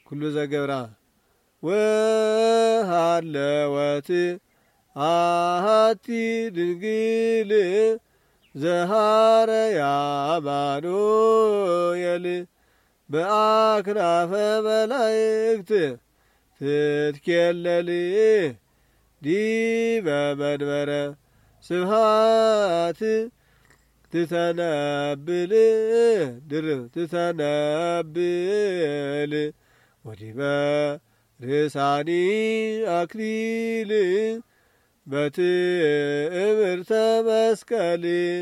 ኩሉ ዘገብራ ወሃለወት አሐቲ ድንግል ዘሃረያ አማኑኤል በአክናፈ መላእክት ትትኬለል ዲበ መንበረ ስብሐት ትተነብል ድርብ ትተነብል ወዲበ ርሳኒ አክሊል በትእምርተ መስቀል